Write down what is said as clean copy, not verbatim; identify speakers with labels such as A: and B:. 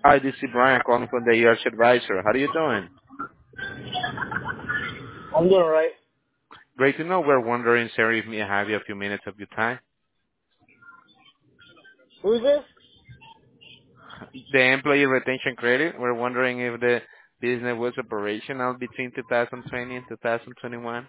A: Hi, this is Brian calling from the ERS Advisor. How are you doing?
B: I'm doing all right.
A: Great to know. We're wondering, sir, if may I have you a few minutes of your time.
B: Who's this?
A: The employee retention credit, we're wondering if the business was operational between 2020 and 2021.